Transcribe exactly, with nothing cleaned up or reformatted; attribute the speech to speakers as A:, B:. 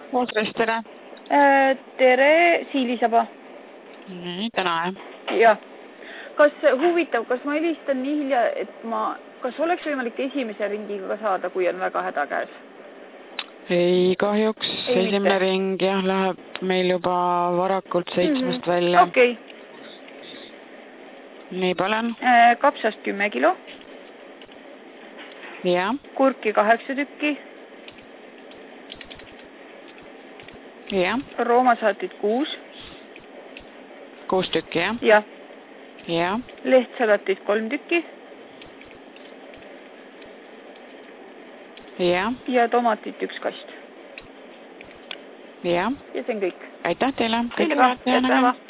A: Ootres, tere.
B: Tere, Siilisaba.
A: Nii, täna, jah.
B: Jah. Kas huvitav, kas ma helistan nii hilja, et ma, kas oleks võimalik esimese ringiga ka saada, kui on väga häda käes?
A: Ei, kahjuks
B: Ei,
A: esimene
B: mitte.
A: ring, jah, läheb meil juba varakult seitsmest
B: mm-hmm.
A: välja.
B: Okei.
A: Okay. Nii, palun.
B: Kapsast kümme kilo.
A: Jah.
B: Kurki kaheksa tükki.
A: Jah.
B: Roomasaatit kuus.
A: Kuus tükki, jah?
B: Jah.
A: Jah.
B: Lehtsalatit kolm tükki.
A: Jah.
B: Ja tomatit üks kast.
A: Jah.
B: Ja see on kõik.
A: Aitäh teile.
B: Teile ka. Head päeva.